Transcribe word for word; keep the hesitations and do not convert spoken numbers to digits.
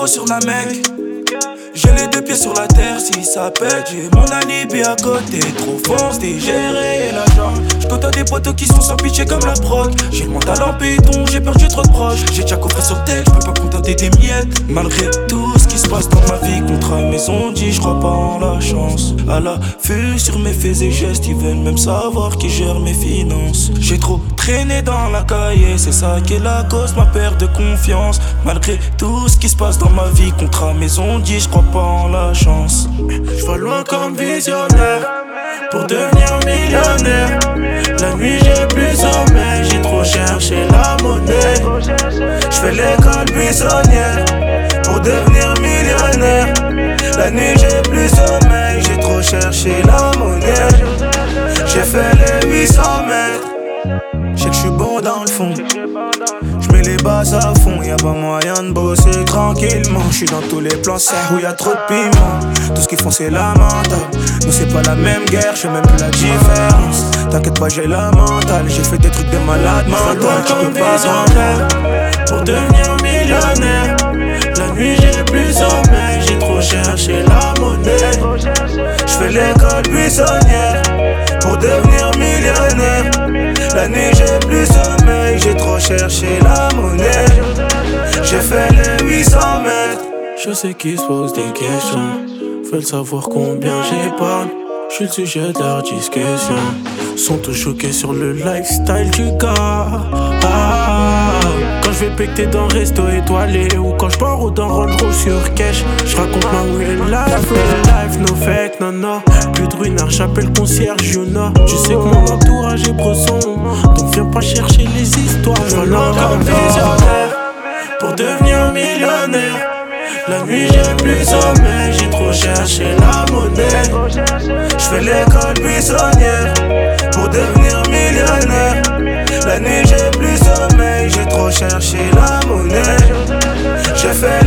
zéro sur la mec. J'ai les deux pieds sur la terre si ça pète. J'ai mon alibi à côté, trop fonce, digéré l'argent. J'compte des poteaux qui sont sans pitié comme la prod. J'ai le mental en béton, j'ai perdu trop de proches. J'ai déjà coffré sur tête, j'peux pas contenter des miettes. Malgré tout ce qui se passe dans ma vie, contre un maison dit, j'crois pas en la chance. À la vue sur mes faits et gestes, ils veulent même savoir qui gère mes finances. J'ai trop traîné dans la cahier, c'est ça qui est la cause, ma perte de confiance. Malgré tout ce qui se passe dans ma vie, contre un maison dit, j'crois pas en la chance. J'vois loin comme visionnaire pour devenir millionnaire. La nuit j'ai plus sommeil, j'ai trop cherché la monnaie. J'fais l'école buissonnière pour devenir millionnaire. La nuit j'ai plus sommeil, j'ai trop cherché la monnaie. J'ai fait les huit cents mètres. J'sais que j'suis bon dans le fond. J'mets les bases à fond, y'a pas moyen de bosser tranquillement. J'suis dans tous les plans serres où y'a trop de piment. Tout ce qu'ils font c'est lamentable. Nous c'est pas la même guerre, j'sais même plus la différence. T'inquiète pas, j'ai la mentale. J'ai fait des trucs de malade mental. Tu peux pas s'en pour devenir millionnaire. La nuit j'ai plus sommeil, j'ai trop cherché la monnaie. J'fais l'école buissonnière pour devenir millionnaire. La nuit j'ai plus sommeil, j'ai trop cherché la monnaie. J'ai fait les huit cents mètres. Je sais qu'ils se posent des questions, veulent savoir combien j'épargne. J'suis le sujet de leur discussion. Sont tous choqués sur le lifestyle du gars. Ah, quand j'vais pecter dans resto étoilé, ou quand j'pars ou dans Range Rover sur cash, j'raconte ma real life, real life, no fake, non non. Plus de ruinard, j'appelle concierge, you know. Tu sais que mon entourage est bresson, donc viens pas chercher les histoires. J'vois loin comme visionnaire pour devenir millionnaire. La nuit j'ai plus sommeil, j'ai trop cherché la monnaie. J'fais l'école buissonnière pour devenir millionnaire. La nuit j'ai plus sommeil, j'ai trop cherché la monnaie. J'ai fait